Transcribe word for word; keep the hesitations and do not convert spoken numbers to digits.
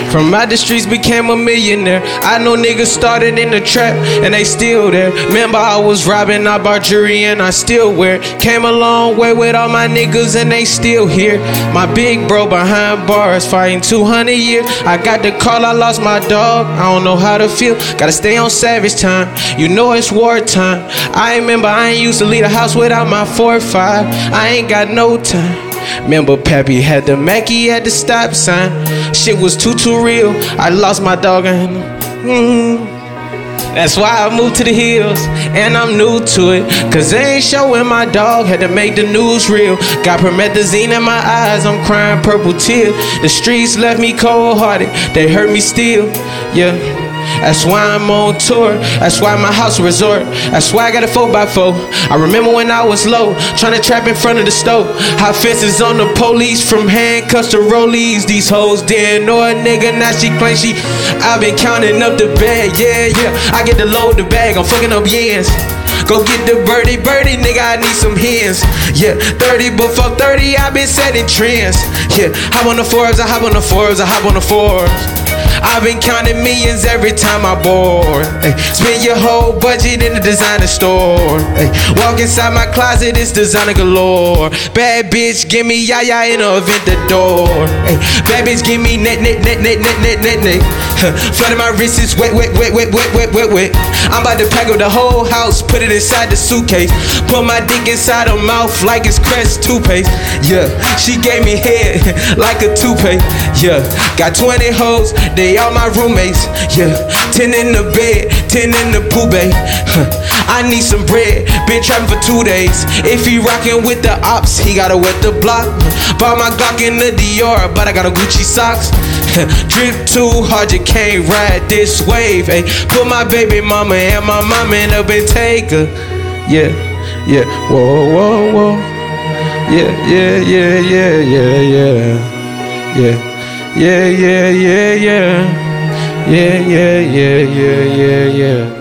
From out the streets became a millionaire. I know niggas started in the trap and they still there. Remember I was robbing, I bought jewelry and I still wear it. Came a long way with all my niggas and they still here. My big bro behind bars fighting two hundred years. I got the call, I lost my dog, I don't know how to feel. Gotta stay on savage time, you know it's wartime. I remember I ain't used to leave the house without my four or five. I ain't got no time. Remember Pappy had the Mackie at the stop sign. Shit was too too real, I lost my dog and mm, that's why I moved to the hills, and I'm new to it. Cause they ain't showing my dog, had to make the news real. Got promethazine in my eyes, I'm crying purple tears. The streets left me cold hearted, they hurt me still, yeah. That's why I'm on tour, that's why my house a resort. That's why I got a four by four. I remember when I was low, tryna trap in front of the stove. High fences on the police, from handcuffs to rollies. These hoes didn't know a nigga, now she claim she. I've been counting up the bag, yeah, yeah. I get to load the bag, I'm fucking up yens. Go get the birdie, birdie, nigga, I need some hens. Yeah, thirty, but fuck thirty, I been setting trends. Yeah, hop on the Forbes, I hop on the Forbes, I hop on the Forbes. I've been counting millions every time I board. Ay, spend your whole budget in the designer store. Ay, walk inside my closet, it's designer galore. Bad bitch, give me yaya in a event the door. Ay, bad bitch, give me net, net, net, net, net, net, net, net. Huh, flooding my wrist is wet, wet, wet, wet, wet, wet, wet, wet. I'm about to pack up the whole house, put it inside the suitcase. Put my dick inside her mouth like it's Crest toothpaste. Yeah, she gave me head like a toupee. Yeah, got twenty hoes, they all my roommates. Yeah, ten in the bed, ten in the pool bay. Huh. I need some bread, been trapping for two days. If he rockin' with the ops, he gotta wet the block. Bought my Glock in the Dior, but I got a Gucci socks. Drip too hard, you can't ride this wave. Ay, put my baby mama and my mama in a Bentayga. Yeah, yeah, whoa, whoa, whoa. Yeah, yeah, yeah, yeah, yeah, yeah, yeah. Yeah, yeah, yeah, yeah. Yeah, yeah, yeah, yeah, yeah, yeah.